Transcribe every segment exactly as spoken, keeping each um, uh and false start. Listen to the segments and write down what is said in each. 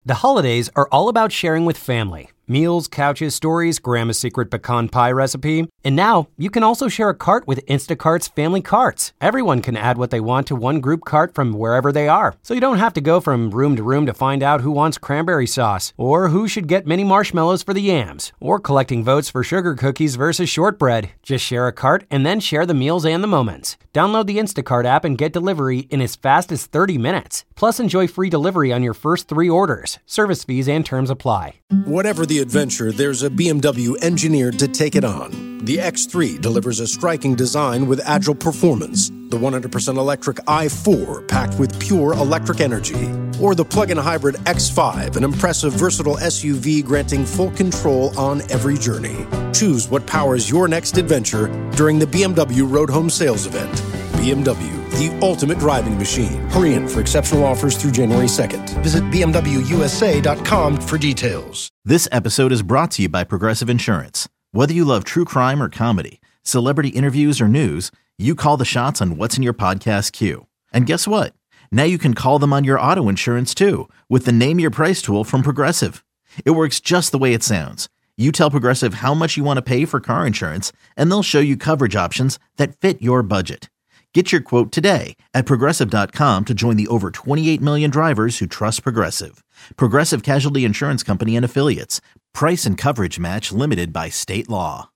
The holidays are all about sharing with family. Meals, couches, stories, Grandma's secret pecan pie recipe. And now, you can also share a cart with Instacart's Family Carts. Everyone can add what they want to one group cart from wherever they are. So you don't have to go from room to room to find out who wants cranberry sauce, or who should get mini marshmallows for the yams, or collecting votes for sugar cookies versus shortbread. Just share a cart and then share the meals and the moments. Download the Instacart app and get delivery in as fast as thirty minutes. Plus, enjoy free delivery on your first three orders. Service fees and terms apply. Whatever the adventure, there's a B M W engineered to take it on. The X three delivers a striking design with agile performance. The one hundred percent electric i four, packed with pure electric energy. Or the plug-in hybrid X five, an impressive, versatile S U V granting full control on every journey. Choose what powers your next adventure during the B M W Road Home Sales Event. B M W, the ultimate driving machine. Hurry in for exceptional offers through January second. Visit B M W U S A dot com for details. This episode is brought to you by Progressive Insurance. Whether you love true crime or comedy, celebrity interviews or news, you call the shots on what's in your podcast queue. And guess what? Now you can call them on your auto insurance too with the Name Your Price tool from Progressive. It works just the way it sounds. You tell Progressive how much you want to pay for car insurance, and they'll show you coverage options that fit your budget. Get your quote today at Progressive dot com to join the over twenty-eight million drivers who trust Progressive. Progressive Casualty Insurance Company and Affiliates. Price and coverage match limited by state law.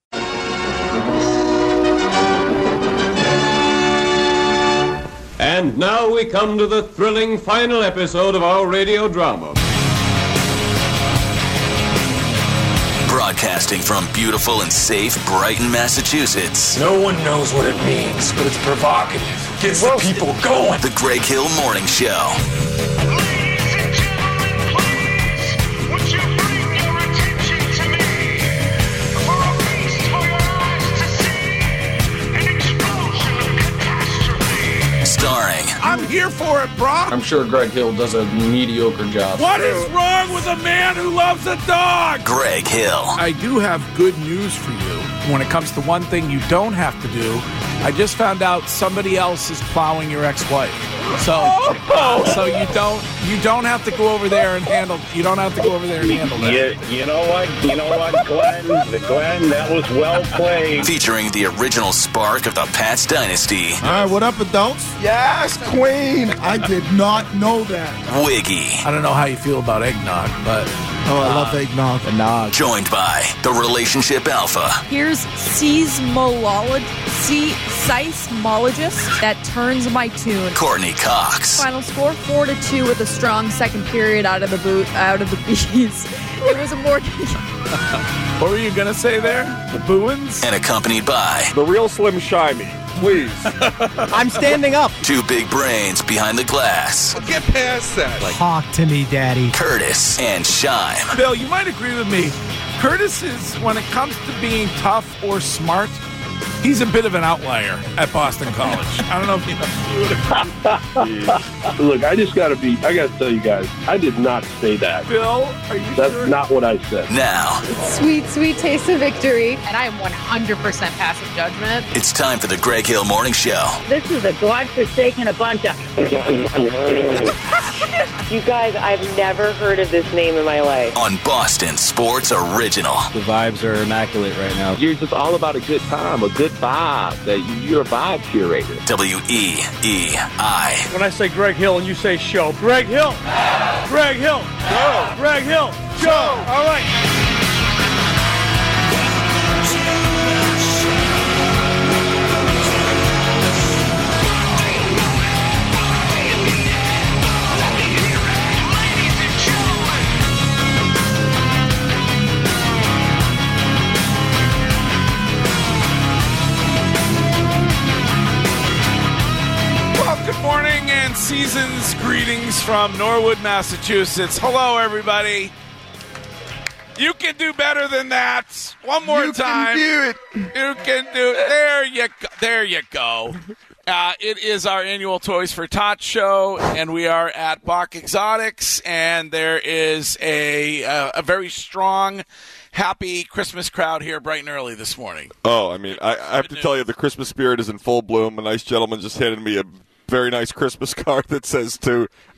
And now we come to the thrilling final episode of our radio drama. Broadcasting from beautiful and safe Brighton, Massachusetts. No one knows what it means, but it's provocative. Gets the people going. The Greg Hill Morning Show. Ladies and gentlemen, please, would you bring your attention to me for a feast for your eyes to see, an explosion of catastrophe. Starring. I'm here for it, Brock. I'm sure Greg Hill does a mediocre job. What is wrong with a man who loves a dog? Greg Hill. I do have good news for you. When it comes to one thing you don't have to do, I just found out somebody else is plowing your ex-wife. So, oh. so you don't you don't have to go over there and handle. You don't have to go over there and handle that. You, you know what? You know what, Glenn? Glenn, that was well played. Featuring the original spark of the Pats dynasty. All right, what up, adults? Yes, Queen. I did not know that. Wiggy. I don't know how you feel about eggnog, but oh, I uh, love eggnog. Eggnog. Joined by the Relationship Alpha. Here's seismologist, se- seismologist that turns my tune. Courtney Cox. Final score four to two with a strong second period out of the boot, out of the bees. It was a more. What were you gonna say there? The booins? And accompanied by the real Slim Shimey. Please. I'm standing up. Two big brains behind the glass. Well, get past that. Like, talk to me, Daddy. Curtis and Shime. Bill, you might agree with me. Curtis is, when it comes to being tough or smart, he's a bit of an outlier at Boston College. I don't know if you know. Look, I just got to be, I got to tell you guys, I did not say that. Bill, are you That's sure? not what I said. Now. Sweet, sweet taste of victory. And I am one hundred percent passive judgment. It's time for the Greg Hill Morning Show. This is a godforsaken a bunch of... You guys, I've never heard of this name in my life. On Boston Sports Original. The vibes are immaculate right now. You're just all about a good time, a good vibe. That you're a vibe curator. W E E I. When I say Greg Hill and you say show, Greg Hill, Greg Hill, show, Greg Hill, show. All right. Good morning and season's greetings from Norwood, Massachusetts. Hello, everybody. You can do better than that. One more you time. You can do it. You can do it. There you go. There you go. Uh, it is our annual Toys for Tots show, and we are at Bach Exotics, and there is a uh, a very strong, happy Christmas crowd here bright and early this morning. Oh, I mean, I, I have to tell you, the Christmas spirit is in full bloom. A nice gentleman just handed me a very nice Christmas card that says to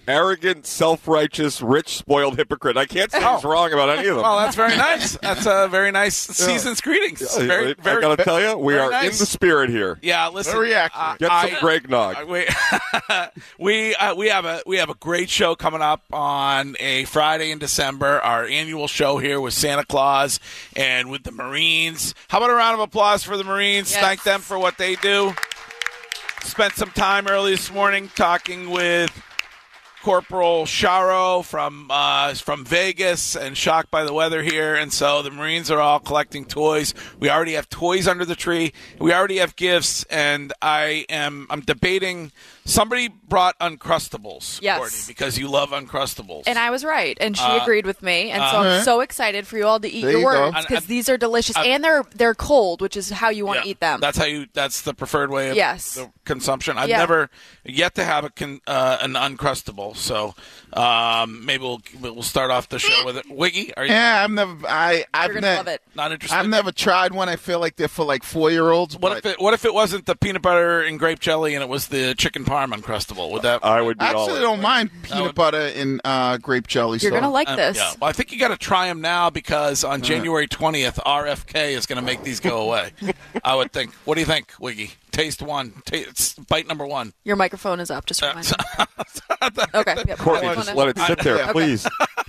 arrogant, self-righteous, rich, spoiled hypocrite. I can't say he's wrong about any of them. Well, that's very nice. That's a very nice season's greetings. Yeah, Very, I very, got to tell you, we very are nice. in the spirit here. Yeah, listen. Very accurate. Get I- some Greg Nog. Uh, we we uh, we have a we have a great show coming up on a Friday in December. Our annual show here with Santa Claus and with the Marines. How about a round of applause for the Marines? Yes. Thank them for what they do. Spent some time early this morning talking with Corporal Sharo from uh, from Vegas and shocked by the weather here. And so the Marines are all collecting toys. We already have toys under the tree. We already have gifts. And I am I'm debating. Somebody brought Uncrustables, Yes. Courtney, because you love Uncrustables. And I was right, and she Uh, agreed with me, and so uh, I'm so excited for you all to eat There your you go. worms And- because and- these are delicious, uh, and they're they're cold, which is how you want Yeah, to eat them. That's how you. That's the preferred way of Yes. the consumption. I've Yeah. never yet to have a con, uh, an Uncrustable, so um, maybe we'll we'll start off the show with it. Wiggy, are you Yeah, I've never. I I've You're gonna ne- love it. not interested? I've never tried one. I feel like they're for like four year olds. What if it What if it wasn't the peanut butter and grape jelly and it was the chicken parm Uncrustable? Would that? I would be I all actually in. don't mind peanut would- butter and uh, grape jelly. You're so. gonna like Um, this. yeah. Well, I think you got to try them now because on January twentieth, R F K is going to make these go away. I would think. What do you think, Wiggy? Taste one. Ta it's bite number one. Your microphone is up. Just a Uh, reminder. Okay. Yep. Courtney, I just wanna- let it sit there, Okay. please.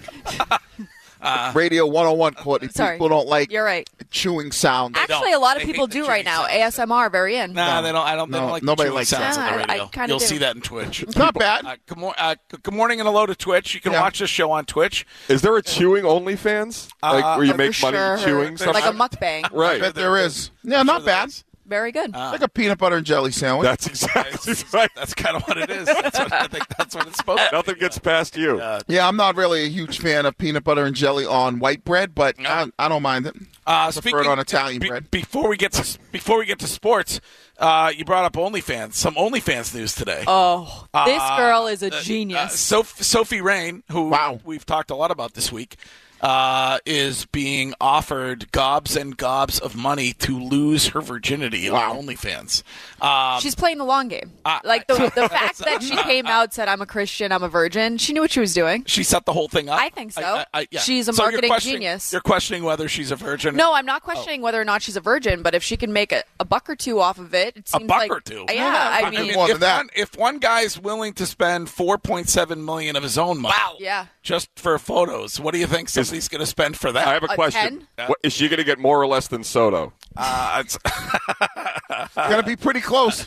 Radio one oh one, Courtney. Sorry. People don't like You're right. chewing sound. Actually, don't. a lot of They people hate the do right chewing now. sound. A S M R, very in. Nah, they don't. I don't. They No, don't like nobody the likes sounds that. on the I- I radio. kinda You'll do. see that in Twitch. It's not bad. Uh, good, mor- uh, good morning and hello to Twitch. You can Yeah. watch this show on Twitch. Is there a chewing OnlyFans? Like Uh, where you For make money sure. chewing something? Like a mukbang. Right. I bet there is. Yeah, not bad. Very good. Like a peanut butter and jelly sandwich. That's exactly right. That's kind of what it is. That's what I think. That's what it's supposed to. Nothing gets past you. Yeah, I'm not really a huge fan of peanut butter and jelly on white bread, but I, I don't mind it. Uh, I prefer it on Italian be- bread. Before we get to before we get to sports, uh, you brought up OnlyFans. Some OnlyFans news today. Oh, this Uh, girl is a uh, genius. Uh, Soph- Sophie Rain, who Wow. we've talked a lot about this week, uh, is being offered gobs and gobs of money to lose her virginity Wow. on OnlyFans. Um, She's playing the long game. Uh, like the the fact that she came out, said, "I'm a Christian, I'm a virgin." She knew what she was doing. she set the whole thing up. I think so. I- I- yeah. She's a So you're marketing questioning- genius. You're questioning whether she's a virgin. No, I'm not questioning whether or not she's a virgin, but if she can make a, a buck or two off of it, it A seems buck like, or two. Yeah, No, no, I I mean, mean, more if than that. one, if one guy's willing to spend four point seven million of his own money, yeah. just for photos, what do you think somebody's going to spend for that? I have a, A question. ten? What, is she going to get more or less than Soto? Uh, it's, Gotta be pretty close.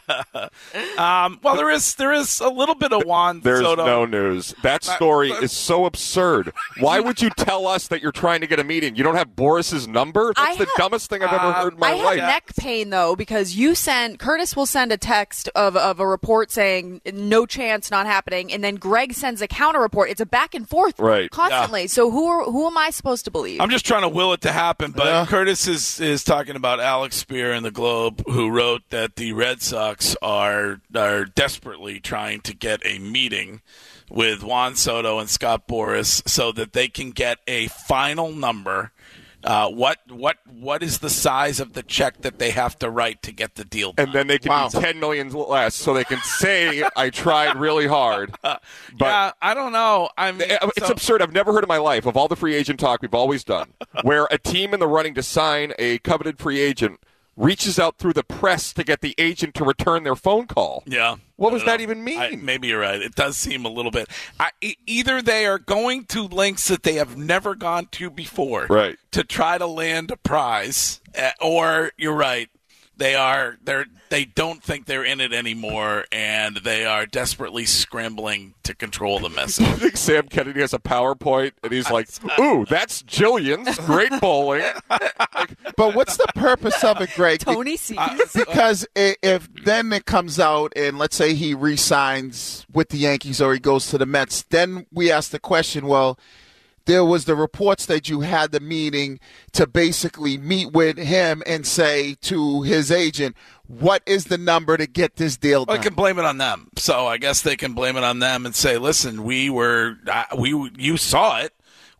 um, well, there is there is a little bit of Juan There's Soto. no news. That story is so absurd. Why would you tell us that you're trying to get a meeting? You don't have Boris's number? That's I the have- dumbest thing I've ever Uh, heard in my I have life. neck pain though because you send Curtis will send a text of, of a report saying no chance, not happening, and then Greg sends a counter report. It's a back and forth Right. constantly. So who are, who am I supposed to believe? I'm just trying to will it to happen, but Yeah. Curtis is, is talking about Alex Spear in the Globe, who wrote that the Red Sox are are desperately trying to get a meeting with Juan Soto and Scott Boras so that they can get a final number. Uh, what what what is the size of the check that they have to write to get the deal done? And then they can Wow. be ten million less, so they can say I tried really hard. But yeah, I don't know. I mean, it's so- absurd. I've never heard in my life of all the free agent talk we've always done, where a team in the running to sign a coveted free agent reaches out through the press to get the agent to return their phone call. Yeah. What I does don't know. that even mean? I, maybe you're right. It does seem a little bit. I, e- either they are going to links that they have never gone to before, Right. to try to land a prize, uh, or you're right. They are. They're. They don't think they're in it anymore, and they are desperately scrambling to control the message. I think Sam Kennedy has a PowerPoint, and he's like, "Ooh, that's Jillian's great bowling." But what's the purpose of it, Greg? Tony sees. Because i- if then it comes out and let's say he re-signs with the Yankees or he goes to the Mets, then we ask the question, well, there was the reports that you had the meeting to basically meet with him and say to his agent, what is the number to get this deal Well, done? I can blame it on them. So I guess they can blame it on them and say, "Listen, we were, uh, we, you saw it.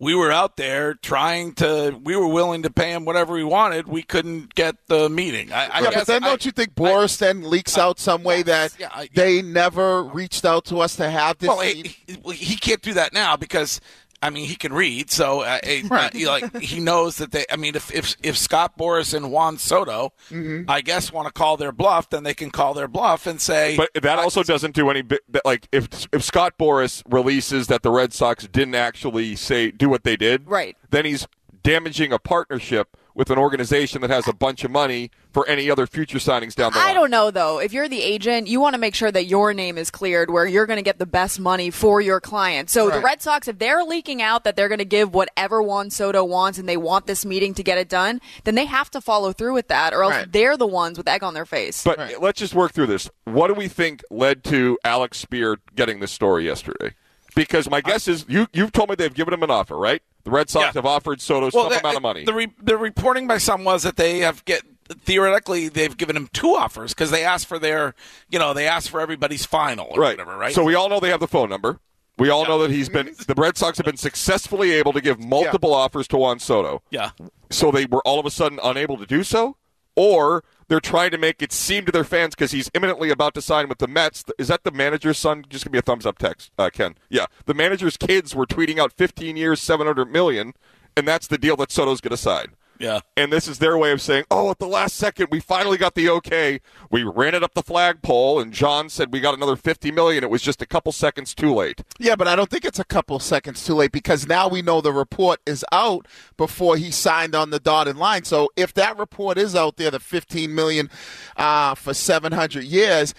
we were out there trying to, we were willing to pay him whatever we wanted. We couldn't get the meeting. I, I yeah, guess but then I, don't you think Boris I, then leaks I, out some way that yeah, I, they never reached out to us to have this? Well, he, he can't do that now because, I mean, he can read, so uh, right. uh, he, like he knows that they. I mean, if if, if Scott Boras and Juan Soto, mm-hmm. I guess, want to call their bluff, then they can call their bluff and say. But that also doesn't do any. Like if if Scott Boras releases that the Red Sox didn't actually say do what they did, right? Then he's damaging a partnership with an organization that has a bunch of money for any other future signings down the line. I don't know, though. If you're the agent, you want to make sure that your name is cleared where you're going to get the best money for your client. So right. the Red Sox, if they're leaking out that they're going to give whatever Juan Soto wants and they want this meeting to get it done, then they have to follow through with that, or else right. they're the ones with egg on their face. But right. let's just work through this. What do we think led to Alex Spear getting this story yesterday? Because my guess is you, you've told me they've given him an offer, right? The Red Sox yeah. have offered Soto well, some the, amount of money. The, re, the reporting by some was that they have get theoretically they've given him two offers because they asked for their, you know, they asked for everybody's final or right. whatever, right? So we all know they have the phone number. We all yeah. know that he's been the Red Sox have been successfully able to give multiple yeah. offers to Juan Soto. Yeah. So they were all of a sudden unable to do so, or they're trying to make it seem to their fans because he's imminently about to sign with the Mets. Is that the manager's son? Just give me a thumbs up text, uh, Ken. Yeah. The manager's kids were tweeting out fifteen years, seven hundred million dollars, and that's the deal that Soto's going to sign. Yeah. And this is their way of saying, oh, at the last second, we finally got the okay. We ran it up the flagpole, and John said we got another fifty million dollars. It was just a couple seconds too late. Yeah, but I don't think it's a couple seconds too late because now we know the report is out before he signed on the dotted line. So if that report is out there, the fifteen million dollars uh, for seven hundred years,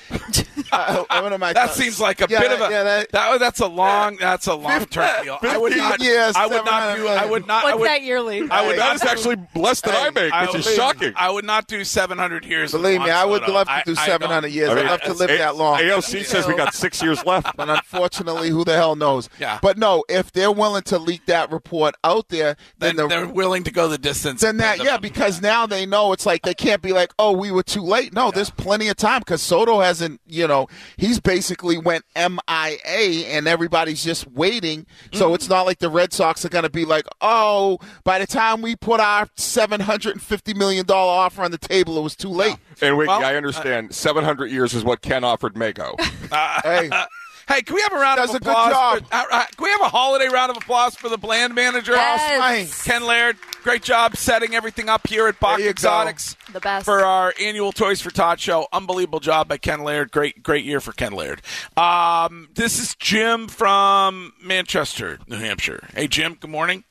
uh, what am I that seems like a yeah, bit of a yeah, that, that, that's a long that's a long term deal. I would not. Years, I would not do. I would not. What's I would, that yearly? I would that not is actually less than hey, I make, I which is would, shocking. I would not do seven hundred years. Believe me, I would Soto. love to do I, seven hundred I years. I mean, I'd love to live A- that long. A O C says we got six years left. But unfortunately, who the hell knows? Yeah. But no, if they're willing to leak that report out there, then, then the, they're willing to go the distance. Then that, yeah, because now they know it's like they can't be like, oh, we were too late. No, yeah. there's plenty of time because Soto hasn't, you know, he's basically went M I A and everybody's just waiting. So mm. it's not like the Red Sox are going to be like, oh, by the time we put our seven hundred fifty million dollars offer on the table, it was too late. Yeah. And Wiggy, well, I understand. Uh, seven hundred years is what Ken offered Mako. Uh, hey. Hey, can we have a round Does of a good applause? job. For, uh, uh, can we have a holiday round of applause for the Bland manager? Yes. Ken Laird, great job setting everything up here at Bach Exotics. Go. The best. For our annual Toys for Todd show. Unbelievable job by Ken Laird. Great great year for Ken Laird. Um, this is Jim from Manchester, New Hampshire. Hey, Jim, good morning.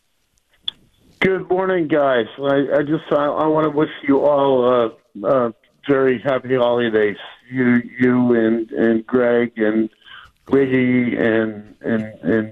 Good morning, guys. I, I just I, I want to wish you all uh, uh, very happy holidays. You you and, and Greg and Wiggy and, and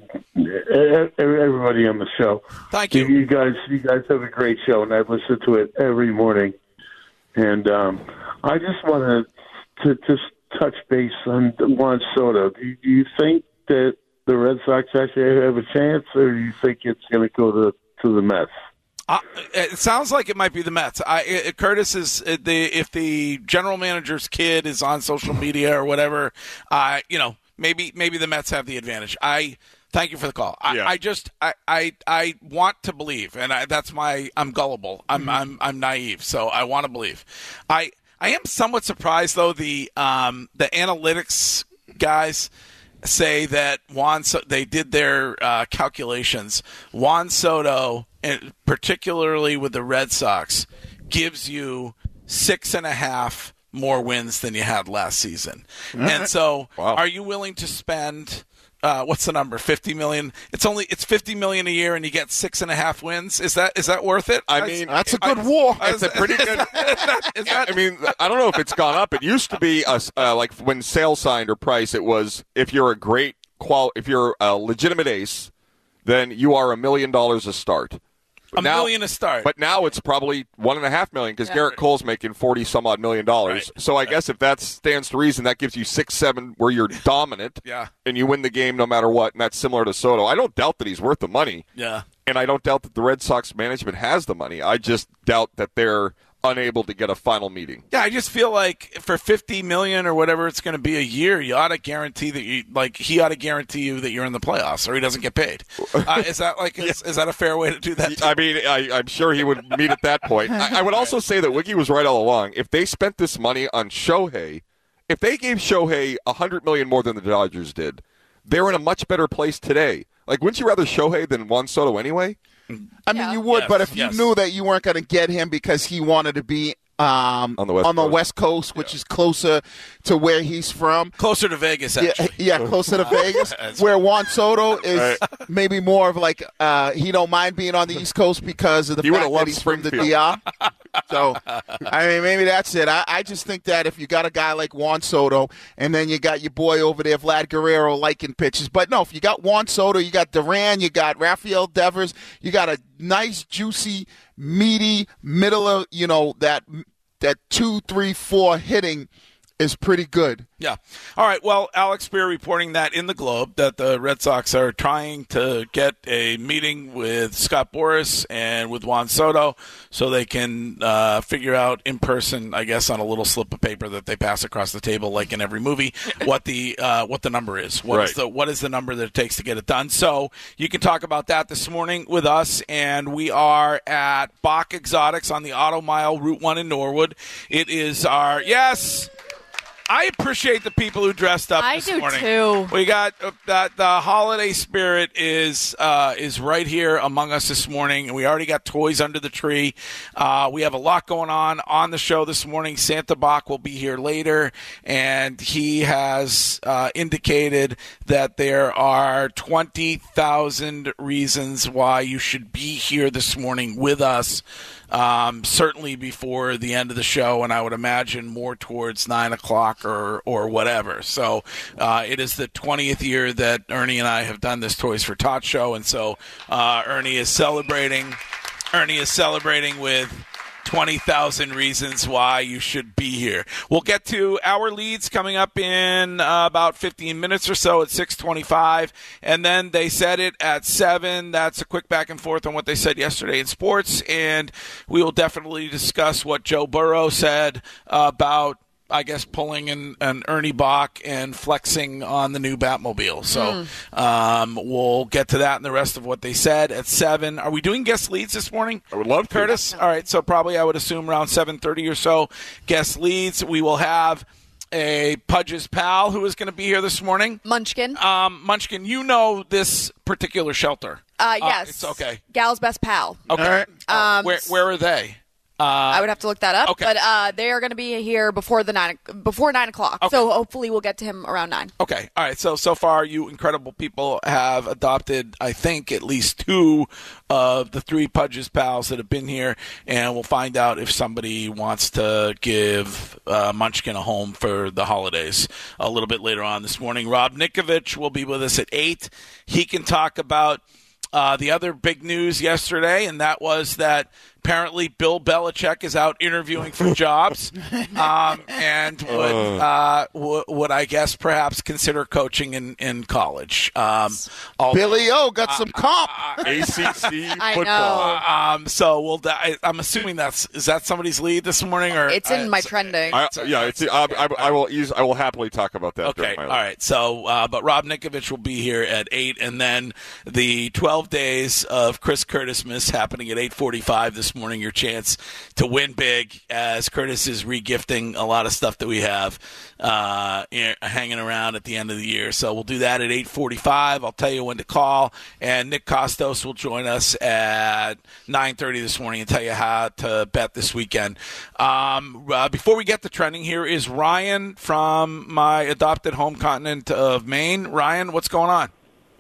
and everybody on the show. Thank you. You guys, you guys have a great show, and I listen to it every morning. And um, I just want to to just touch base on Juan Soto. Do you think that the Red Sox actually have a chance, or do you think it's going to go to to the Mets? Uh, it sounds like it might be the Mets. I, it, Curtis is the if the general manager's kid is on social media or whatever. Uh, you know. Maybe maybe the Mets have the advantage. I thank you for the call. I, yeah. I just I, I I want to believe, and I, that's my I'm gullible. I'm mm-hmm. I'm I'm naive, so I want to believe. I I am somewhat surprised though. The um the analytics guys say that Juan so- they did their uh, calculations. Juan Soto, and particularly with the Red Sox, gives you six and a half more wins than you had last season. Right. And so wow. Are you willing to spend uh, what's the number? fifty million. It's only it's fifty million a year and you get six and a half wins. Is that is that worth it? I mean, that's a good I, war. It's a pretty good. Is that, is that, I mean, I don't know if it's gone up. It used to be a, uh, like when Sale signed or Price, it was if you're a great qual if you're a legitimate ace, then you are a million dollars a start. A now, million a start. But now it's probably one and a half million because yeah. Garrett Cole's making forty some odd million dollars. Right. So I right. guess if that stands to reason, that gives you six, seven where you're dominant. Yeah. And you win the game no matter what. And that's similar to Soto. I don't doubt that he's worth the money. Yeah. And I don't doubt that the Red Sox management has the money. I just doubt that they're unable to get a final meeting. Yeah, I just feel like for fifty million dollars or whatever it's going to be a year, you ought to guarantee that you like he ought to guarantee you that you're in the playoffs, or he doesn't get paid. Uh, is that like is, is that a fair way to do that? I mean, I, I'm sure he would meet at that point. I, I would also say that Wiggy was right all along. If they spent this money on Shohei, if they gave Shohei a hundred million more than the Dodgers did, they're in a much better place today. Like, wouldn't you rather Shohei than Juan Soto anyway? I mean, you would, Yes, but if yes. you knew that you weren't going to get him because he wanted to be um, On the West on the Coast. West Coast, which is closer to where he's from. Closer to Vegas, Yeah, actually. yeah, closer to Vegas, That's where Juan Soto is Right. maybe more of like uh, he don't mind being on the East Coast because of the He would've fact that loved he's from the Springfield. D R. So, I mean, maybe that's it. I, I just think that if you got a guy like Juan Soto, and then you got your boy over there, Vlad Guerrero, liking pitches. But no, if you got Juan Soto, you got Duran, you got Rafael Devers, you got a nice, juicy, meaty middle of, you know, that that two, three, four hitting is pretty good. Yeah. All right. Well, Alex Spear reporting that in the Globe that the Red Sox are trying to get a meeting with Scott Boras and with Juan Soto so they can uh, figure out in person, I guess, on a little slip of paper that they pass across the table, like in every movie, what the uh, what the number is. What is Right. the what is the number that it takes to get it done? So you can talk about that this morning with us, and we are at Bach Exotics on the Auto Mile, Route One in Norwood. It is our yes. I appreciate the people who dressed up I this do morning. too. We got uh, that the holiday spirit is uh, is right here among us this morning, and we already got toys under the tree. Uh, we have a lot going on on the show this morning. Santa Bach will be here later, and he has uh, indicated that there are twenty thousand reasons why you should be here this morning with us. Um, certainly before the end of the show, and I would imagine more towards nine o'clock or or whatever. So uh, it is the twentieth year that Ernie and I have done this Toys for Tots show, and so uh, Ernie is celebrating. Ernie is celebrating with twenty thousand reasons why you should be here. We'll get to our leads coming up in uh, about fifteen minutes or so at six twenty-five, and then they said it at seven. That's a quick back and forth on what they said yesterday in sports, and we will definitely discuss what Joe Burrow said about, I guess, pulling an, an Ernie Bach and flexing on the new Batmobile. So um, we'll get to that and the rest of what they said at seven. Are we doing guest leads this morning? I would love to. Curtis? All right, so probably I would assume around seven thirty or so, guest leads. We will have a Pudge's pal who is going to be here this morning. Munchkin. Um, Munchkin, you know this particular shelter. Uh, yes. It's okay. Gal's best pal. Okay. Um, where, where are they? Uh, I would have to look that up, okay. but uh, they are going to be here before the nine before nine o'clock. Okay. So hopefully we'll get to him around nine. Okay. All right. So, so far, you incredible people have adopted, I think, at least two of the three Pudge's pals that have been here, and we'll find out if somebody wants to give uh, Munchkin a home for the holidays a little bit later on this morning. Rob Nikovich will be with us at eight. He can talk about uh, the other big news yesterday, and that was that apparently Bill Belichick is out interviewing for jobs um, and would, uh, w- would, I guess, perhaps consider coaching in, in college. Um, although, Billy O got some comp. A C C I football. know. um, so we'll. I, I'm assuming that's is that somebody's lead this morning, or It's in I- my trending. I, yeah, it's, I, I, I will use. I will happily talk about that. Okay, during my all right. So, uh, but Rob Nikovich will be here at eight, and then the twelve days of Chris Curtis miss happening at eight forty-five this morning. Your chance to win big, as Curtis is regifting a lot of stuff that we have uh, in- hanging around at the end of the year. So we'll do that at eight forty-five. I'll tell you when to call, and Nick Costos will join us at nine thirty this morning and tell you how to bet this weekend. Um, uh, before we get to trending, here is Ryan from my adopted home continent of Maine. Ryan, what's going on?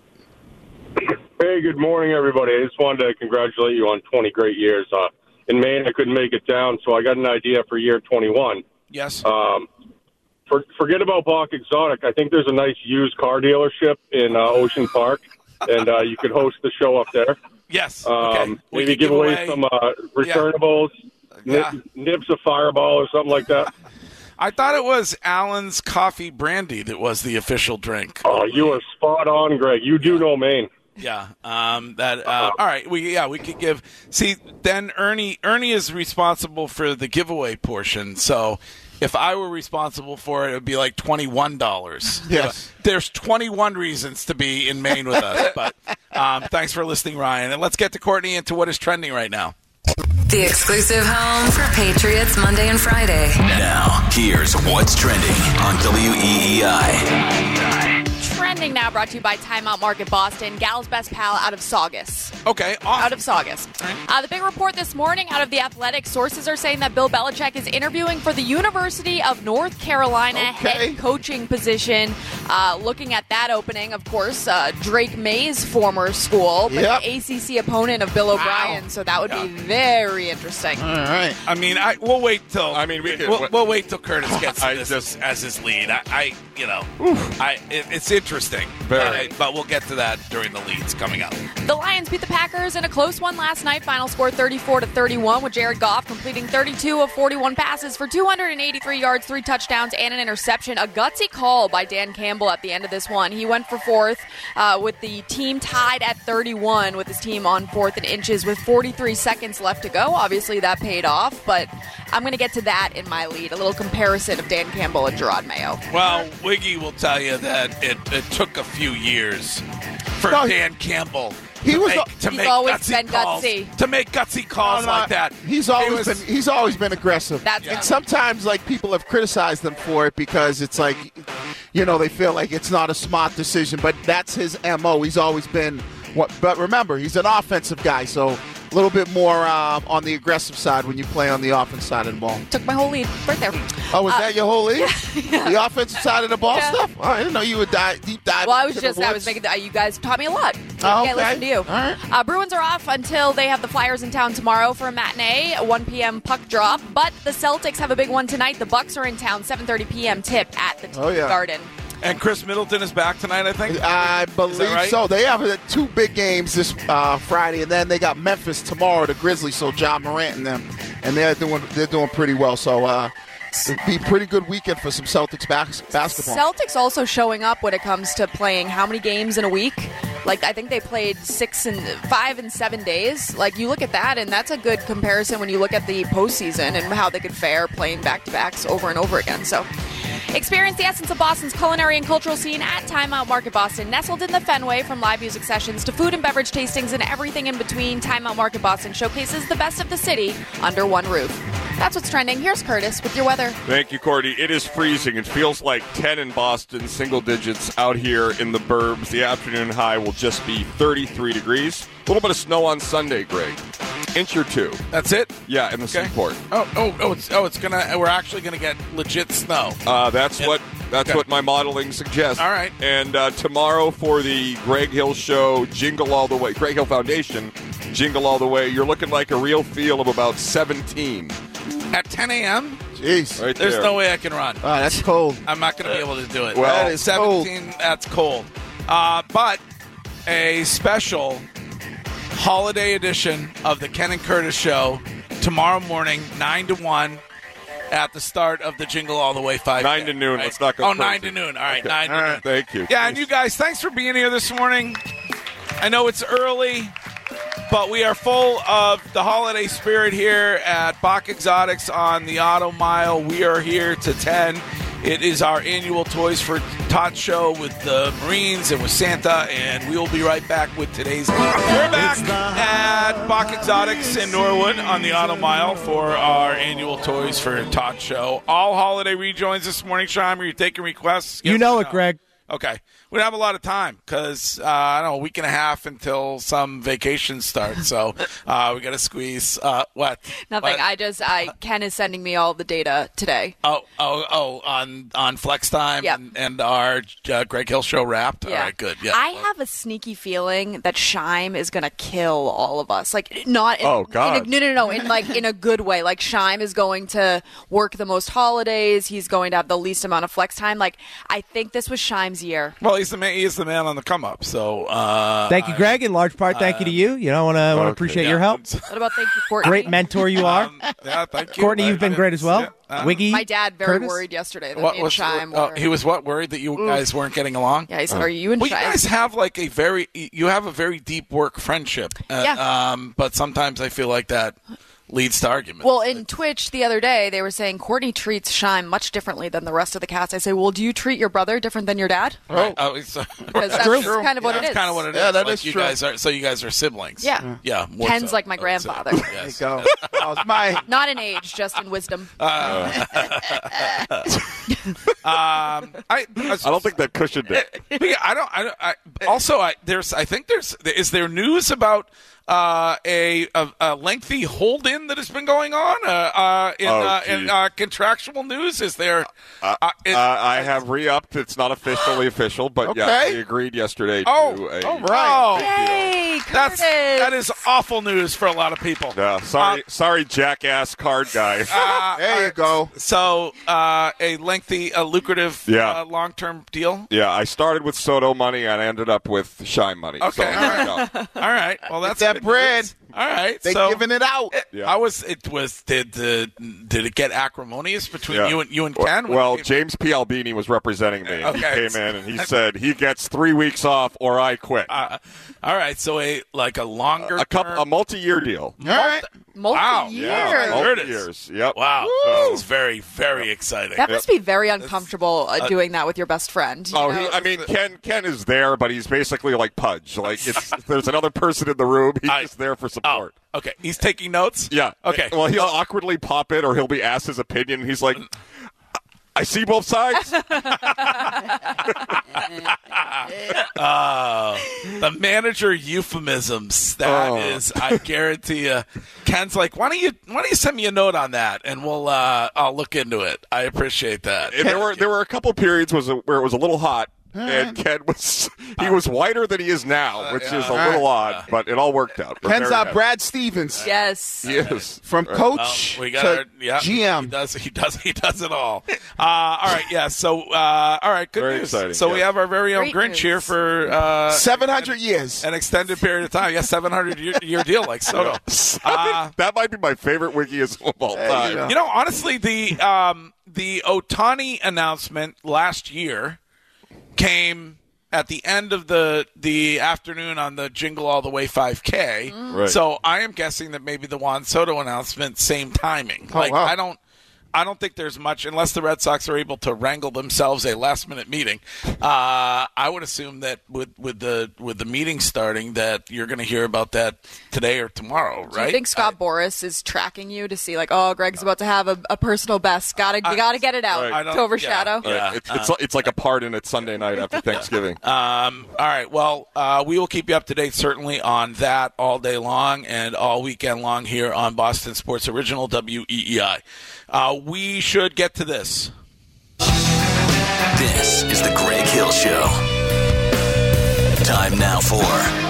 Hey, good morning, everybody. I just wanted to congratulate you on twenty great years. Uh, in Maine, I couldn't make it down, so I got an idea for year twenty-one. Yes. Um, for, forget about Bach Exotic. I think there's a nice used car dealership in uh, Ocean Park, and uh, you could host the show up there. Yes. Um, Okay. We maybe could give give away away- some uh, returnables, Yeah. nib- nibs of Fireball or something like that. I thought it was Allen's Coffee Brandy that was the official drink. Oh, you are spot on, Greg. You do know Maine. Yeah. Um, that. Uh, all right. We yeah. We could give. See, then Ernie Ernie is responsible for the giveaway portion. So if I were responsible for it, it would be like twenty-one dollars. Yes. There's twenty-one reasons to be in Maine with us. But um, thanks for listening, Ryan. And let's get to Courtney and to what is trending right now. The exclusive home for Patriots Monday and Friday. Now, here's what's trending on W E E I. Trending now brought to you by Timeout Market Boston, Gal's best pal out of Saugus. Okay, awesome. Out of Saugus. Uh, the big report this morning out of The Athletic, sources are saying that Bill Belichick is interviewing for the University of North Carolina Okay. head coaching position. Uh, looking at that opening, of course, uh, Drake May's former school, but Yep. the A C C opponent of Bill O'Brien, so that would Yeah. be very interesting. All right. I mean, I we'll wait till. I mean, we could- we'll, we'll wait till Curtis gets I this just- as his lead. I, I you know, I it, it's interesting. Very. I- but we'll get to that during the leads coming up. The Lions beat the Packers in a close one last night. Final score thirty-four to thirty-one, with Jared Goff completing thirty-two of forty-one passes for two hundred eighty-three yards, three touchdowns, and an interception. A gutsy call by Dan Campbell at the end of this one. He went for fourth uh, with the team tied at thirty-one, with his team on fourth and inches with forty-three seconds left to go. Obviously, that paid off, but I'm going to get to that in my lead. A little comparison of Dan Campbell and Gerard Mayo. Well, Wiggy will tell you that it, it took a few years for No, Dan Campbell he to was make, al- to He's make always gutsy been calls, gutsy. to make gutsy calls No, no, like that. He's He always was- been he's always been aggressive. That's and right. sometimes like people have criticized him for it because it's like, you know, they feel like it's not a smart decision, but that's his M O. He's always been what. But remember, he's an offensive guy, so a little bit more um, on the aggressive side when you play on the offense side of the ball. Took my whole lead right there. Oh, was Uh, that your whole lead? yeah. The offensive side of the ball Yeah. stuff? Oh, I didn't know you would dive, deep dive. Well, I was into the just, I was woods. making, the, you guys taught me a lot. Oh, Okay, okay. listen to you. All right. Uh, Bruins are off until they have the Flyers in town tomorrow for a matinee, a one p.m. puck drop. But the Celtics have a big one tonight. The Bucks are in town, seven thirty p.m. tip at the Oh, yeah. Garden. And Chris Middleton is back tonight, I think. I believe right? so. They have uh, two big games this uh, Friday, and then they got Memphis tomorrow, the Grizzlies. So John Morant and them, and they're doing they're doing pretty well. So uh, it'd be a pretty good weekend for some Celtics bas- basketball. Celtics also showing up when it comes to playing how many games in a week? Like, I think they played six and five and seven days. Like, you look at that, and that's a good comparison when you look at the postseason and how they could fare playing back-to-backs over and over again. So, experience the essence of Boston's culinary and cultural scene at Timeout Market Boston. Nestled in the Fenway, from live music sessions to food and beverage tastings and everything in between, Timeout Market Boston showcases the best of the city under one roof. That's what's trending. Here's Curtis with your weather. Thank you, Courtney. It is freezing. It feels like ten in Boston, single digits out here in the burbs. The afternoon high will just be thirty-three degrees. A little bit of snow on Sunday, Greg. Inch or two. That's it? Yeah, in the Okay. Seaport. Oh, oh, oh! It's oh, it's gonna. We're actually gonna get legit snow. Uh, that's Yeah. what that's Okay. what my modeling suggests. All right. And uh, tomorrow for the Greg Hill Show, Jingle All the Way, Greg Hill Foundation, Jingle All the Way. You're looking like a real feel of about seventeen. At ten a.m. Jeez. Right There's there. no way I can run. Oh, that's cold. I'm not going to be able to do it. Well, That is seventeen. That's cold. Uh, but a special holiday edition of the Ken and Curtis Show tomorrow morning, nine to one, at the start of the Jingle All the Way five. Nine to noon. Right? Let's not go Oh, crazy. nine to noon. All right, Okay. nine to All noon. right. Thank you. Yeah, and you guys, thanks for being here this morning. I know it's early, but we are full of the holiday spirit here at Bach Exotics on the Auto Mile. We are here to ten. It is our annual Toys for Tots show with the Marines and with Santa, and we will be right back with today's. We're back at Bach Exotics in Norwood on the Auto Mile for our annual Toys for Tots show. All holiday rejoins this morning, Shimer. You're taking requests? You Yes know or it, no? Greg. Okay. We don't have a lot of time because, uh, I don't know, a week and a half until some vacation starts. So uh, we got to squeeze. Uh, what? Nothing. What? I just, I Ken is sending me all the data today. Oh, oh, oh, on, on Flex Time Yep. and, and our uh, Greg Hill show wrapped? Yeah. All right, good. Yeah. I have a sneaky feeling that Shime is going to kill all of us. Like, not in, Oh, God. in a, no, no, no, in like in a good way. Like, Shime is going to work the most holidays. He's going to have the least amount of flex time. Like, I think this was Shime's year. Well, he's the man. He is the man on the come up. So uh, Thank you, Greg. In large part, thank you to you. You know, want to want to okay. appreciate Yeah. your help. What about thank you, Courtney? Great mentor you are. Um, yeah, thank you. Courtney, you've been I- great as well. yeah. Uh, Wiggy, My dad very Curtis? worried yesterday that What me and was Chime uh, were. he was what worried that you Oof. guys weren't getting along? Yeah, he said, "Are you and Well, you Chime?" guys have like a very you have a very deep work friendship. Uh, Yeah. Um, but sometimes I feel like that leads to arguments. Well, in Twitch the other day, they were saying Courtney treats Shime much differently than the rest of the cast. I say, well, do you treat your brother different than your dad? Right. Oh, it's, uh, Because that's true. kind of what yeah, it that's is. kind of what it is. Yeah, that like is you true. guys are. So you guys are siblings. Yeah. Yeah. more Ken's so, like my I would grandfather. say. There you Yes. go. Oh, it's my. Not in age, just in wisdom. Uh, um, I, I don't think that cushioned it. Yeah, I don't. I, don't I also, I there's. I think there's. Is there news about uh, a, a a lengthy hold-in that has been going on uh, uh, in Oh, uh, in geez. uh, contractual news? Is there? Uh, uh, it- uh, I have re-upped. It's not officially official, but yeah, Okay. we agreed yesterday Oh, to a. oh, right. Yay, That's Curtis. that is awful news for a lot of people. Yeah, sorry, sorry, jackass card guy. Uh, There you go. So, uh, a lengthy, a lucrative, Yeah. uh, long-term deal. Yeah, I started with Soto money and I ended up with Shine money. Okay, So, all there you right. go. All right. Well, that's that good bread. news. All right. They so, giving it out. Yeah. How was it? Was did the did it get acrimonious between Yeah. you and you and Ken? Well, When- James P. Albini was representing me. Okay. He came in and he said he gets three weeks off or I quit. Uh, all right. So a like a longer, a couple, a multi-year deal. All right. Wow. Multi-year. Yeah, There it is. multi-years. Yep. Wow. So- This is very very exciting. That must be very uncomfortable uh, doing that with your best friend. you Oh, know? he, I mean, Ken Ken is there, but he's basically like Pudge. Like, it's, if there's another person in the room, he's I- just there for Oh, support. okay. He's taking notes. Yeah. Okay. Well, he'll awkwardly pop in, or he'll be asked his opinion. And he's like, "I see both sides." Uh, the manager euphemisms. That Oh. is, I guarantee you. Ken's like, why don't you why don't you send me a note on that, and we'll uh, I'll look into it. I appreciate that. And there were there were a couple periods was where it was a little hot, and Ken was he was whiter than he is now, which is a little odd, but it all worked out. We're Ken's very out happy. Brad Stevens. Yes. He is. From Right. coach Well, we got to our, yeah, G He M. does. He does. He does it all. Uh, all right. Yeah. So. Uh, all right. Good Very news. exciting, So we yeah. have our very own Great Grinch news. here for uh, seven hundred years. an extended period of time. Yeah, seven hundred year, year deal like Soto. Uh, That might be my favorite wiki of all time. you know. You know, honestly, the um, the Otani announcement last year came at the end of the the afternoon on the Jingle All the Way five K. Right. So I am guessing that maybe the Juan Soto announcement, same timing. Oh, like wow. I don't. I don't think there's much, unless the Red Sox are able to wrangle themselves a last-minute meeting. Uh, I would assume that with, with the with the meeting starting, that you're going to hear about that today or tomorrow, right? Do you think Scott Boras is tracking you to see, like, oh, Greg's about to have a, a personal best? Gotta, you gotta get it out I don't- to overshadow. yeah, yeah. It's, it's, it's like a pardon at Sunday night after Thanksgiving. Um, all right. Well, uh, we will keep you up to date certainly on that all day long and all weekend long here on Boston Sports Original W E E I. Uh, we should get to this. This is the Greg Hill Show. Time now for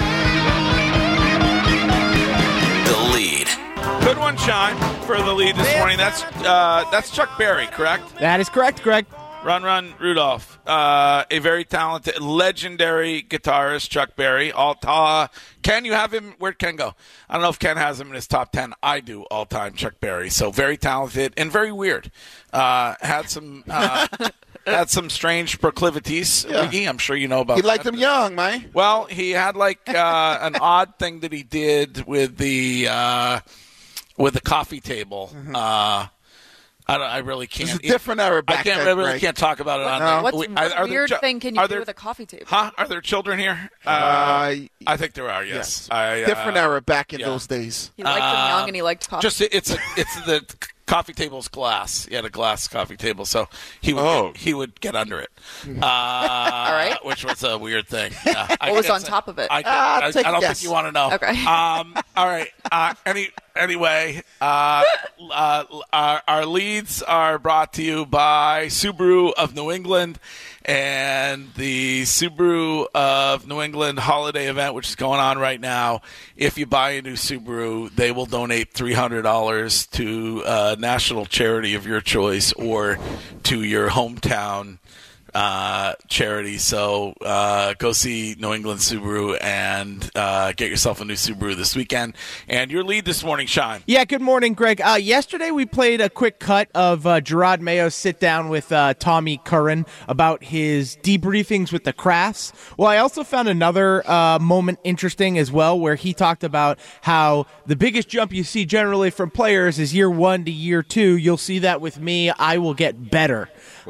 The Lead. Good one, Sean, for the lead this morning. That's uh, that's Chuck Berry, correct? That is correct, Greg. Run, Run, Rudolph. Uh, a very talented, legendary guitarist, Chuck Berry. All uh, Ken, you have him? Where'd Ken go? I don't know if Ken has him in his top ten. I do, all-time Chuck Berry. So very talented and very weird. Uh, had some uh, had some strange proclivities, Yeah. Wiggy. I'm sure you know about He liked that. him young, man. Well, he had like uh, an odd thing that he did with the uh, with the coffee table. Uh, I, don't, I really can't. It's a different era back I can't. then, I really Greg. can't talk about it on No. there. What's We- what are there weird chi- thing can you are do there- with a coffee table? Huh? Are there children here? Uh, Uh, I think there are. Yes. yes. I, uh, Different era back in yeah. those days. He liked them Uh, young and he liked coffee. Just it- it's a, it's the coffee table's glass. He had a glass coffee table, so he would Oh. get, he would get under it. Uh, All right. which was a weird thing. Yeah, I What was can't on say- top of it? I, Ah, I, take I a don't guess. think you want to know. Okay. Um, all right. Uh, any anyway, uh, uh, our, our leads are brought to you by Subaru of New England and the Subaru of New England holiday event, which is going on right now. If you buy a new Subaru, they will donate three hundred dollars to a national charity of your choice or to your hometown uh, charity. So uh, go see New England Subaru and uh, get yourself a new Subaru this weekend. And your lead this morning, Sean. Yeah, good morning, Greg. Uh, yesterday we played a quick cut of uh, Gerard Mayo's sit down with uh, Tommy Curran about his debriefings with the Crafts. Well, I also found another uh, moment interesting as well, where he talked about how the biggest jump you see generally from players is year one to year two. You'll see that with me. I will get better.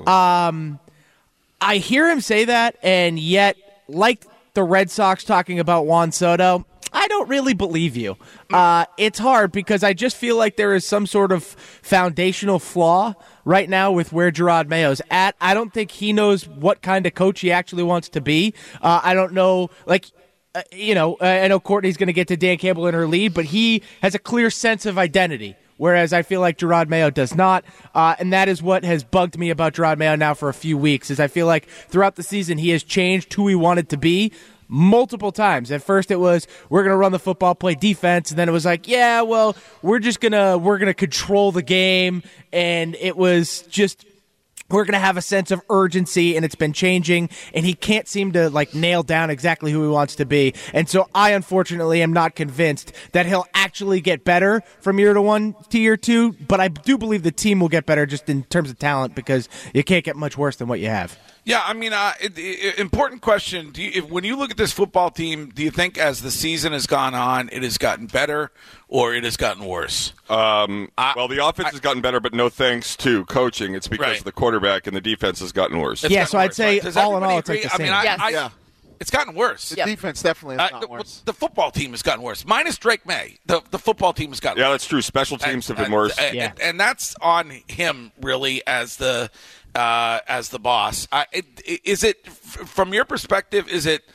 Um, I hear him say that, and yet, like the Red Sox talking about Juan Soto, I don't really believe you. Uh, it's hard because I just feel like there is some sort of foundational flaw right now with where Gerard Mayo's at. I don't think he knows what kind of coach he actually wants to be. Uh, I don't know, like, uh, you know, I know Courtney's going to get to Dan Campbell in her lead, but he has a clear sense of identity, whereas I feel like Gerard Mayo does not, uh, and that is what has bugged me about Gerard Mayo now for a few weeks, is I feel like throughout the season he has changed who he wanted to be multiple times. At first it was, we're going to run the football, play defense, and then it was like, yeah, well, we're just going to we're going to control the game, and it was just, we're going to have a sense of urgency, and it's been changing, and he can't seem to like nail down exactly who he wants to be. And so I, unfortunately, am not convinced that he'll actually get better from year to one to year two, but I do believe the team will get better just in terms of talent, because you can't get much worse than what you have. Yeah, I mean, uh, it, it, important question. Do you, if, when you look at this football team, do you think as the season has gone on, it has gotten better or it has gotten worse? Um, well, the offense I, has gotten better, but no thanks to coaching. It's because right. of the quarterback, and the defense has gotten worse. It's yeah, gotten so worse, I'd say right? all in all, it's like the I same. mean, I, yes. I, yeah. It's gotten worse. The yep. defense definitely has uh, gotten the, worse. The football team has gotten worse. Minus Drake May, the, the football team has gotten yeah, worse. Yeah, that's true. Special teams and, have been and, worse. And, yeah. and, and that's on him, really, as the uh, as the boss. I, it, is it, from your perspective, is it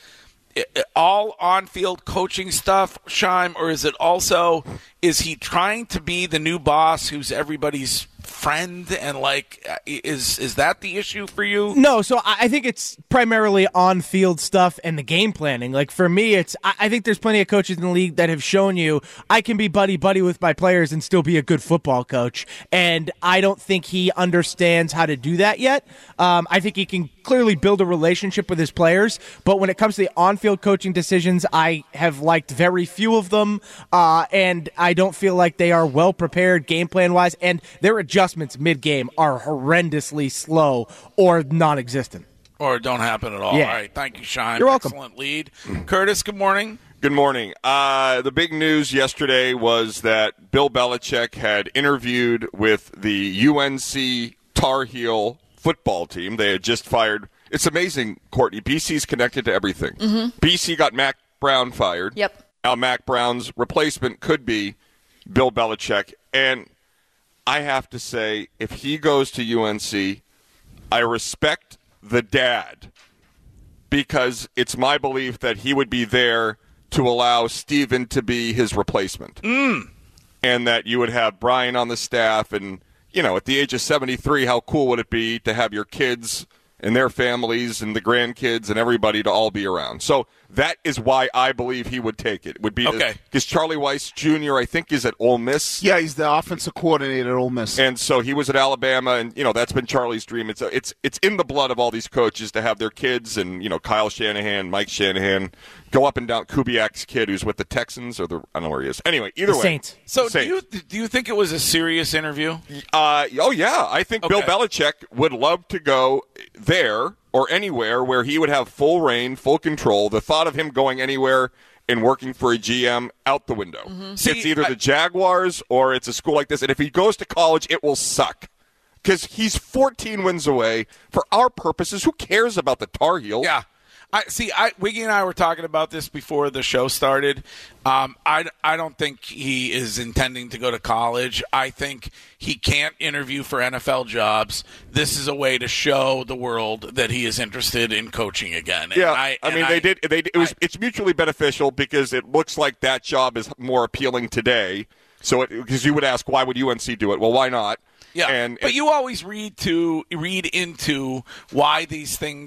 all on-field coaching stuff, Shime, or is it also, is he trying to be the new boss who's everybody's friend, and like is is that the issue for you? No, so I think it's primarily on-field stuff and the game planning. Like for me, it's I think there's plenty of coaches in the league that have shown you I can be buddy-buddy with my players and still be a good football coach, and I don't think he understands how to do that yet. Um, I think he can clearly build a relationship with his players, but when it comes to the on-field coaching decisions, I have liked very few of them, uh, and I don't feel like they are well-prepared game plan-wise, and their adjustments mid-game are horrendously slow or non-existent. Or don't happen at all. Yeah. All right, thank you, Shime. You're welcome. Excellent lead. Curtis, good morning. Good morning. Uh, the big news yesterday was that Bill Belichick had interviewed with the U N C Tar Heel football team. They had just fired. It's amazing, Courtney. B C's connected to everything. Mm-hmm. B C got Mac Brown fired. Yep. Now Mac Brown's replacement could be Bill Belichick. And I have to say, if he goes to U N C, I respect the dad, because it's my belief that he would be there to allow Steven to be his replacement. Mm. And that you would have Brian on the staff. And, you know, at the age of seventy-three, how cool would it be to have your kids and their families and the grandkids and everybody to all be around? So that is why I believe he would take it. It would be okay. Because Charlie Weiss Junior, I think, is at Ole Miss. Yeah, he's the offensive coordinator at Ole Miss. And so he was at Alabama, and, you know, that's been Charlie's dream. It's it's it's in the blood of all these coaches to have their kids and, you know, Kyle Shanahan, Mike Shanahan, go up and down. Kubiak's kid who's with the Texans, or the, I don't know where he is. Anyway, either the way. Saints. So Saints. do you do you think it was a serious interview? Uh, oh, yeah. I think Okay. Bill Belichick would love to go there or anywhere where he would have full reign, full control. The thought of him going anywhere and working for a G M, out the window. Mm-hmm. It's See, either I- the Jaguars or it's a school like this. And if he goes to college, it will suck. Because he's fourteen wins away. For our purposes, who cares about the Tar Heels? Yeah. I see. I Wiggy and I were talking about this before the show started. Um, I, I don't think he is intending to go to college. I think he can't interview for N F L jobs. This is a way to show the world that he is interested in coaching again. And Yeah, I, I and mean, I, they did. They it was. I- it's mutually beneficial because it looks like that job is more appealing today. So, because you would ask, why would U N C do it? Well, why not? Yeah, and but you always read to read into why these things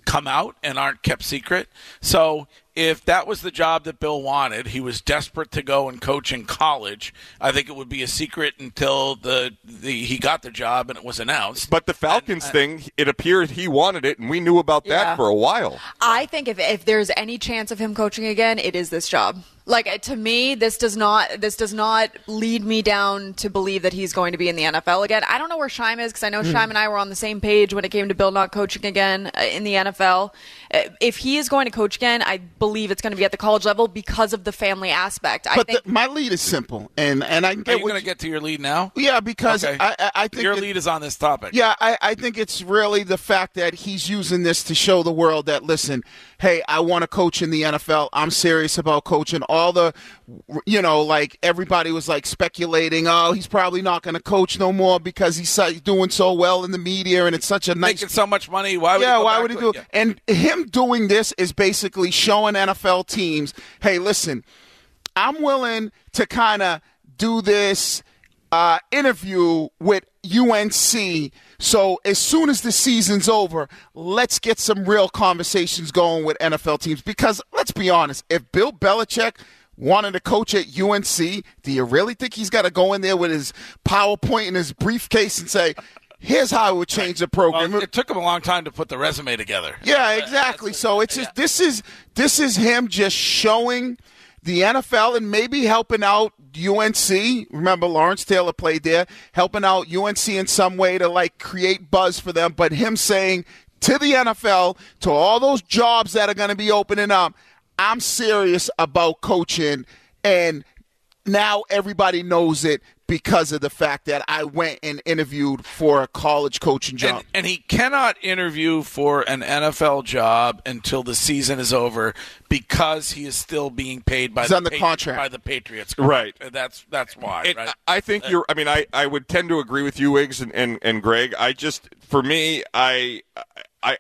come out and aren't kept secret. So if that was the job that Bill wanted, he was desperate to go and coach in college, I think it would be a secret until the, the he got the job and it was announced. But the Falcons and, uh, thing, it appeared he wanted it, and we knew about that Yeah. for a while. I think if if there's any chance of him coaching again, it is this job. Like, to me, this does not this does not lead me down to believe that he's going to be in the N F L again. I don't know where Scheim is, because I know Hmm. Scheim and I were on the same page when it came to Bill not coaching again uh, in the N F L. Uh, If he is going to coach again, I believe it's going to be at the college level because of the family aspect. I But think the, my lead is simple, and, and I can Are get you what going to get to your lead now? Yeah, because Okay. I, I, I think your it- lead is on this topic. Yeah, I, I think it's really the fact that he's using this to show the world that, listen, hey, I want to coach in the N F L. I'm serious about coaching. All the, you know, like everybody was like speculating, oh, he's probably not going to coach no more because he's so- doing so well in the media and it's such a nice. Making so much money. Why would yeah, he go why back would he to do it? it? And him doing this is basically showing N F L teams, hey, listen, I'm willing to kind of do this uh, interview with U N C. So as soon as the season's over, let's get some real conversations going with N F L teams. Because let's be honest, if Bill Belichick wanted to coach at U N C, do you really think he's got to go in there with his PowerPoint and his briefcase and say, here's how I would change the program? Well, it took him a long time to put the resume together. Yeah, exactly. So it's just this is this is him just showing the N F L and maybe helping out U N C. Remember, Lawrence Taylor played there, helping out U N C in some way to like create buzz for them. But him saying to the N F L, to all those jobs that are going to be opening up, I'm serious about coaching, and now everybody knows it because of the fact that I went and interviewed for a college coaching job. And, and he cannot interview for an N F L job until the season is over because he is still being paid by He's the under Patri- contract. by the Patriots. Right. And that's that's why. And right? I think you're. I mean, I, I would tend to agree with you, Wiggs and, and, and Greg. I just, for me, I I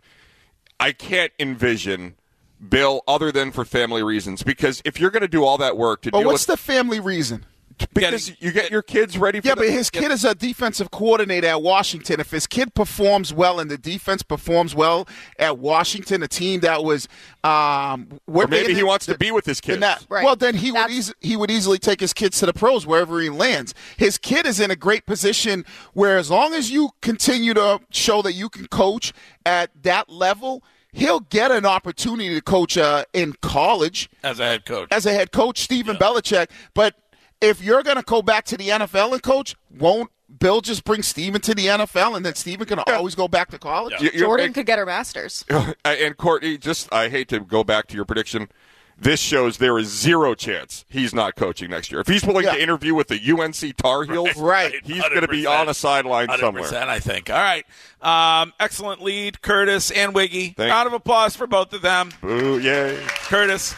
I can't envision Bill other than for family reasons. Because if you're going to do all that work to But deal what's with, the family reason? because you get your kids ready for Yeah, the, but his kid is a defensive coordinator at Washington. If his kid performs well and the defense performs well at Washington, a team that was, um, or maybe he wants to be with his kids. That, Right. Well, then he would That's- eas- he would easily take his kids to the pros wherever he lands. His kid is in a great position where, as long as you continue to show that you can coach at that level, he'll get an opportunity to coach uh, in college as a head coach. as a head coach, Stephen Belichick. But if you're going to go back to the N F L and coach, won't Bill just bring Stephen to the N F L and then Stephen can always go back to college? You- you're- Jordan could get her master's. And Courtney, just I hate to go back to your prediction. This shows there is zero chance he's not coaching next year. If he's willing Yeah. to interview with the U N C Tar Heels, Right. he's going to be on a sideline one hundred somewhere. percent, I think. All right. Um, excellent lead, Curtis and Wiggy. Thank- Round of applause for both of them. Boo, yay. Curtis,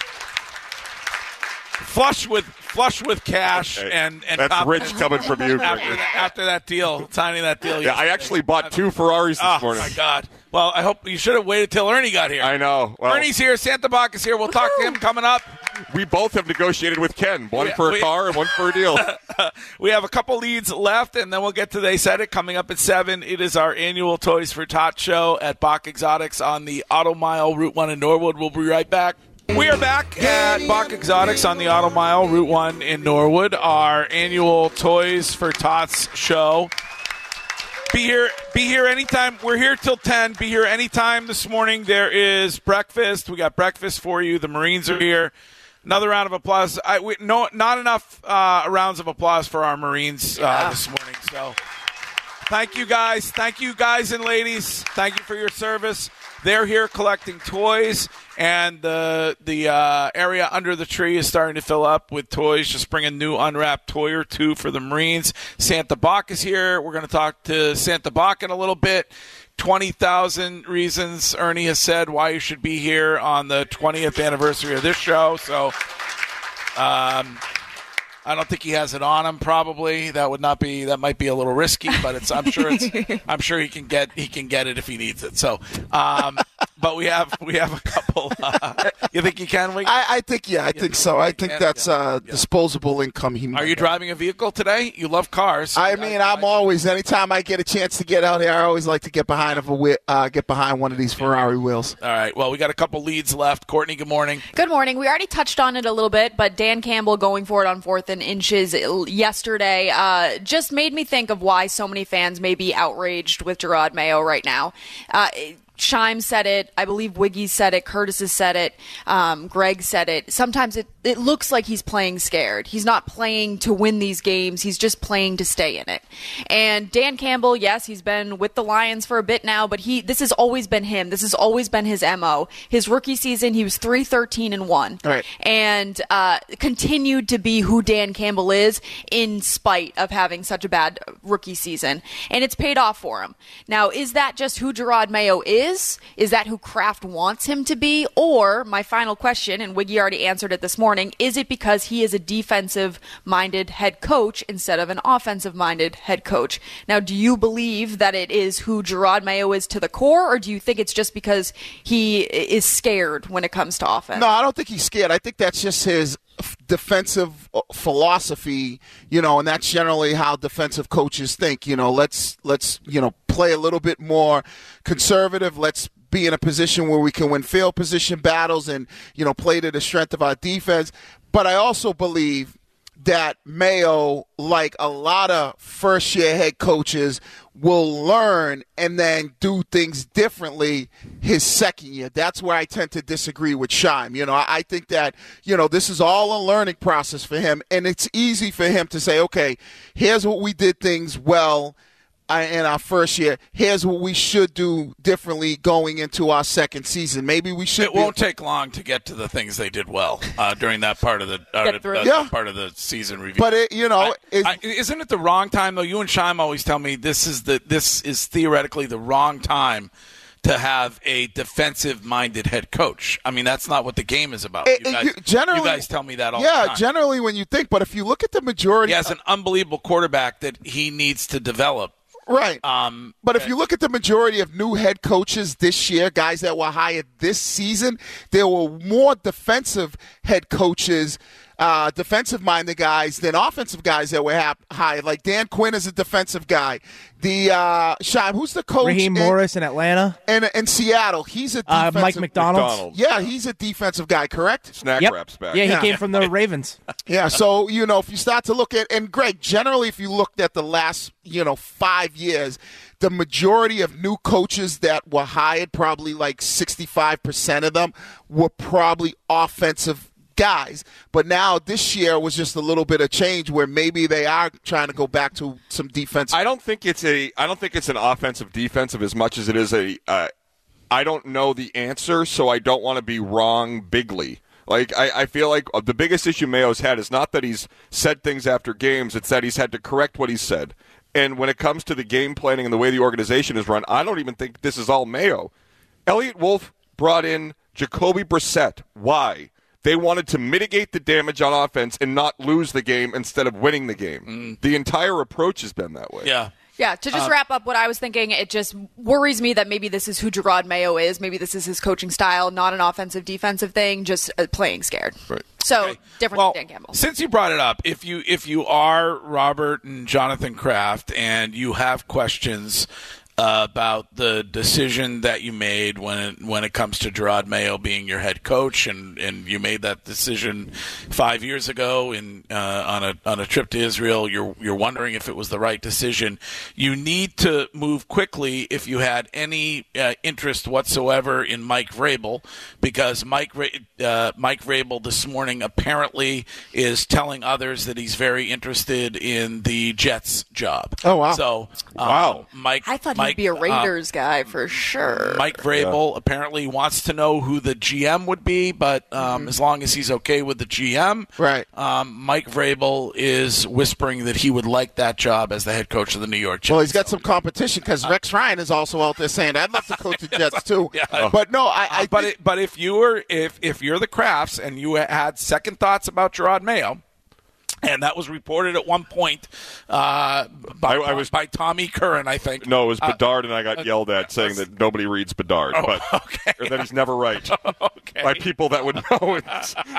flush with flush with cash Okay. and and That's top- rich coming from you, after, Greg. that, after that deal, signing that deal. Yeah, I actually bought two Ferraris this Oh morning. my God! Well, I hope you should have waited till Ernie got here. I know. Well, Ernie's here. Santa Bach is here. We'll talk to him coming up. we both have negotiated with Ken, one We- for a we- car and one for a deal. We have a couple leads left, and then we'll get to They Said It coming up at seven. It is our annual Toys for Tots show at Bach Exotics on the Auto Mile, Route one in Norwood. We'll be right back. We are back at Bach Exotics on the Auto Mile, Route one in Norwood, our annual Toys for Tots show. Be here, be here anytime. We're here till ten. Be here anytime this morning. There is breakfast. We got breakfast for you. The Marines are here. Another round of applause. I, we, no, not enough uh, rounds of applause for our Marines uh, this morning. So, thank you guys. Thank you guys and ladies. Thank you for your service. They're here collecting toys, and the the uh, area under the tree is starting to fill up with toys. Just bring a new unwrapped toy or two for the Marines. Santa Bach is here. We're going to talk to Santa Bach in a little bit. twenty thousand reasons Ernie has said why you should be here on the twentieth anniversary of this show. So um, I don't think he has it on him. Probably that would not be. That might be a little risky, but it's. I'm sure it's. I'm sure he can get. He can get it if he needs it. So, um, but we have we have a couple. Uh, you think you can? Wing? I, I think yeah, I think so. I think can, that's yeah. uh, Yeah. disposable income. He Are you driving a vehicle today? You love cars. I mean, I'm always anytime I get a chance to get out here, I always like to get behind of a whe- uh, get behind one of these Ferrari wheels. All right. Well, we got a couple leads left. Courtney, good morning. Good morning. We already touched on it a little bit, but Dan Campbell going for it on fourth and inches yesterday uh, just made me think of why so many fans may be outraged with Gerard Mayo right now. Uh, Scheim said it. I believe Wiggy said it. Curtis has said it. Um, Greg said it. Sometimes it, it looks like he's playing scared. He's not playing to win these games. He's just playing to stay in it. And Dan Campbell, yes, he's been with the Lions for a bit now, but he this has always been him. This has always been his M O. His rookie season, he was three thirteen and one, right. and uh, continued to be who Dan Campbell is in spite of having such a bad rookie season. And it's paid off for him. Now, is that just who Gerard Mayo is? Is Is that who Kraft wants him to be? Or, my final question, and Wiggy already answered it this morning, is it because he is a defensive-minded head coach instead of an offensive-minded head coach? Now, do you believe that it is who Gerard Mayo is to the core, or do you think it's just because he is scared when it comes to offense? No, I don't think he's scared. I think that's just his defensive philosophy, you know, and that's generally how defensive coaches think. You know, let's let's you know play a little bit more conservative. Let's be in a position where we can win field position battles and you know play to the strength of our defense. But I also believe that Mayo, like a lot of first-year head coaches, will learn and then do things differently his second year. That's where I tend to disagree with Scheim. You know, I think that, you know, this is all a learning process for him, and it's easy for him to say, okay, here's what we did things well in our first year. Here's what we should do differently going into our second season. Maybe we should. It be- won't take long to get to the things they did well uh, during that part of the uh, uh, Yeah. part of the season review. But it, you know, I, I, isn't it the wrong time though? You and Scheim always tell me this is the this is theoretically the wrong time to have a defensive-minded head coach. I mean, that's not what the game is about. It- You it- guys, you- generally, you guys tell me that all yeah, the time. generally when you think, but if you look at the majority, He has an unbelievable quarterback that he needs to develop. Right. Um, but if you look at the majority of new head coaches this year, guys that were hired this season, there were more defensive head coaches, uh, defensive-minded guys than offensive guys that were ha- hired. Like Dan Quinn is a defensive guy. The uh, Scheim, who's the coach? Raheem in, Morris in Atlanta. In, in Seattle. He's a Uh, defensive Mike McDonald. McDonald. Yeah, he's a defensive guy, correct? Snack Yep. wraps back. Yeah, he Yeah. came from the Ravens. Yeah, so, you know, if you start to look at, and Greg, generally if you looked at the last, you know, five years, the majority of new coaches that were hired, probably like sixty-five percent of them, were probably offensive guys. But now this year was just a little bit of change where maybe they are trying to go back to some defense. I don't think it's a. I don't think it's an offensive defensive as much as it is a. Uh, I don't know the answer, so I don't want to be wrong bigly. Like I, I feel like the biggest issue Mayo's had is not that he's said things after games; it's that he's had to correct what he said. And when it comes to the game planning and the way the organization is run, I don't even think this is all Mayo. Elliott Wolf brought in Jacoby Brissett. Why? They wanted to mitigate the damage on offense and not lose the game instead of winning the game. Mm. The entire approach has been that way. Yeah. Yeah, to just Uh, wrap up what I was thinking, it just worries me that maybe this is who Gerard Mayo is. Maybe this is his coaching style, not an offensive-defensive thing, just uh, playing scared. Right. So, Okay. different Well, than Dan Campbell. Since you brought it up, if you if you are Robert and Jonathan Kraft and you have questions uh, about the decision that you made when it, when it comes to Gerard Mayo being your head coach, and, and you made that decision five years ago in uh, on a on a trip to Israel, you're you're wondering if it was the right decision. You need to move quickly if you had any uh, interest whatsoever in Mike Vrabel, because Mike Ra- uh, Mike Vrabel this morning apparently is telling others that he's very interested in the Jets job. Oh, wow. So um, Wow. Mike. I thought Mike, he'd be a uh, Raiders guy for sure. Mike Vrabel apparently wants to know who the G M would be, but um, Mm-hmm. as long as he's okay with the G M, Right. um, Mike Vrabel is whispering that he would like that job as the head coach of the New York Jets. Well, he's got some competition because Rex Ryan is also out there saying, I'd love to coach the Jets too. Yeah. But no, I, I Uh, but think- it, but if you were if if you're the Crafts and you had second thoughts about Gerard Mayo, And that was reported at one point uh, by, I, I was, by Tommy Curran, I think. No, it was uh, Bedard, and I got uh, yelled at saying that nobody reads Bedard, oh, but okay. or that he's never right okay. by people that would know it.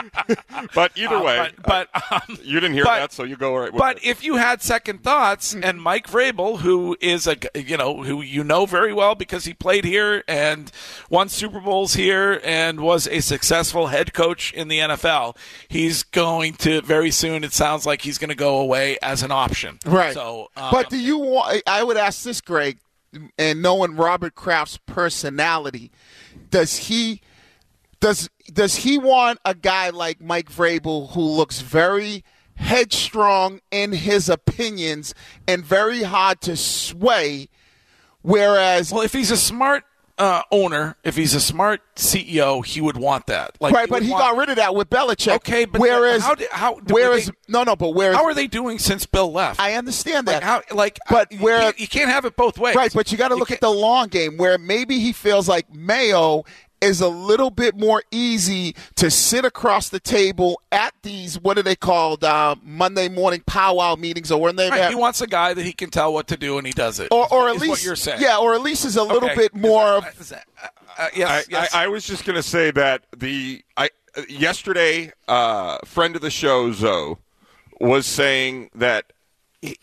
But either uh, way, but, but um, you didn't hear but, that, so you go right with But it. if you had second thoughts, and Mike Vrabel, who is a you know who you know very well because he played here and won Super Bowls here and was a successful head coach in the N F L, he's going to very soon. It sounds like he's going to go away as an option. Right. So, um, but do you want? I would ask this, Greg, and knowing Robert Kraft's personality, does he does does he want a guy like Mike Vrabel who looks very headstrong in his opinions and very hard to sway? Whereas, well, if he's a smart uh, owner, if he's a smart C E O, he would want that. Like, right, but he want... got rid of that with Belichick. Okay, but whereas, how? Did, how whereas, they, no, no, but whereas, how are they doing since Bill left? I understand that. Like, how, like but you where can't, you can't have it both ways, right? But you got to look at the long game, where maybe he feels like Mayo is a little bit more easy to sit across the table at these, what are they called, uh, Monday morning powwow meetings, or when they right, he wants a guy that he can tell what to do and he does it. Or, or is at least, what you're saying. Yeah, or at least is a little okay. bit more. Is that, is that, uh, yes, I, yes. I, I was just going to say that the I yesterday, uh, friend of the show Zoe was saying that he,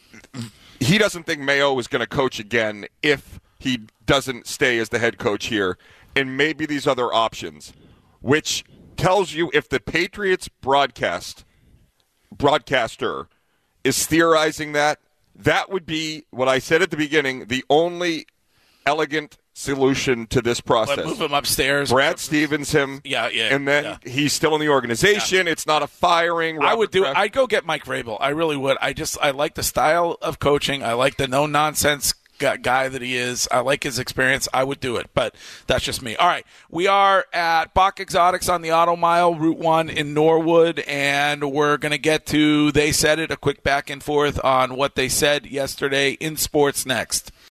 he doesn't think Mayo is going to coach again if he doesn't stay as the head coach here. And maybe these other options, which tells you if the Patriots broadcast broadcaster is theorizing that, that would be what I said at the beginning, the only elegant solution to this process. Well, move him upstairs. Brad Stevens him. Yeah, yeah. And then yeah. he's still in the organization. Yeah. It's not a firing. Robert I would do Kraft. I'd go get Mike Vrabel. I really would. I just I like the style of coaching. I like the no nonsense guy that he is. I like his experience. I would do it, but that's just me. All right. We are at Bach Exotics on the Auto Mile, Route one in Norwood, and we're going to get to They Said It, a quick back and forth on what they said yesterday in sports next.